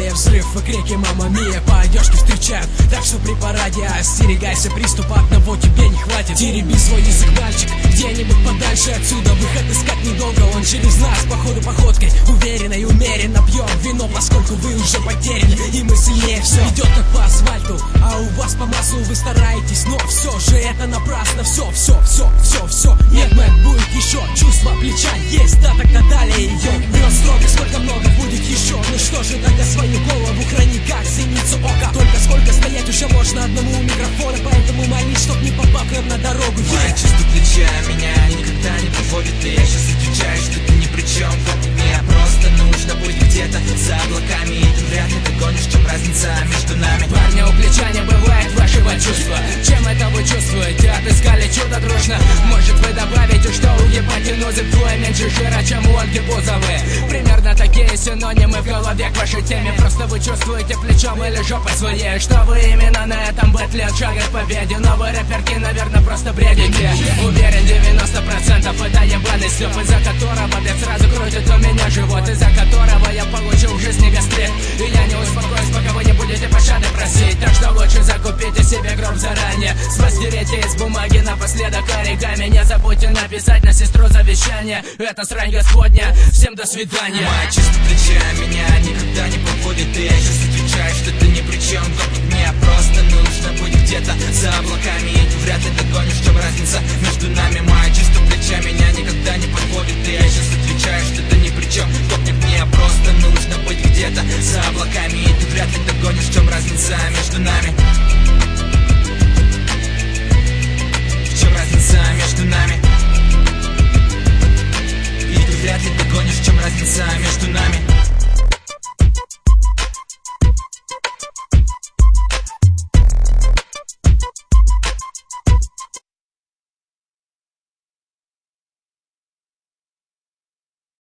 мия, взрыв и крики мама мия по одежке встречают, так что при параде остерегайся приступа, одного тебе не хватит. Тереби свой язык, мальчик, где-нибудь подальше отсюда. Выход искать недолго, он через нас, походу походкой уверенно и умеренно пьем вино, поскольку вы уже потеряны, и мы сильнее. Все идет как по асфальту, а у вас по маслу вы стараетесь, но все же это напрасно. Все, нет, Мэтт, будет еще чувство плеча есть, да, тогда далее идем. Врет строго, сколько много будет еще. Ну что же, тогда свою голову храни как зеницу ока. Только сколько стоять уже можно одному у микрофона, поэтому молись, чтоб не попал к нам на дорогу. Мое чувство плеча меня никогда не подводит, и я сейчас отвечаю, что ты ни при чем. Вот мне просто нужно быть где-то за облаками, и ты вряд ли догонишь, чем разница между нами. Парня, у плеча не бывает вашего чувства. Чем это вы чувствуете? Отыскали чудо дружно? Может вы добавите, что у гипотенузы вдвое меньше жира, чем у Ольги Бузовой? Примерно такие синонимы в голове к вашей теме. Просто вы чувствуете плечом или жопой своей, что вы именно на этом бэтле от шага к победе. Но вы рэперки, наверное, просто бредите. Уверен, 90% это ебаный слёп, из-за которого опять сразу крутит у меня живот, из-за которого я получил в жизни гастрит. И я не успокоюсь, пока вы не будете пощады просить. Так что лучше закупите себе гроб заранее, смастерите из бумаги напоследок оригами. Не забудьте написать на сестру завещание. Это срань господня, всем до свидания. Мое чувство плеча меня никогда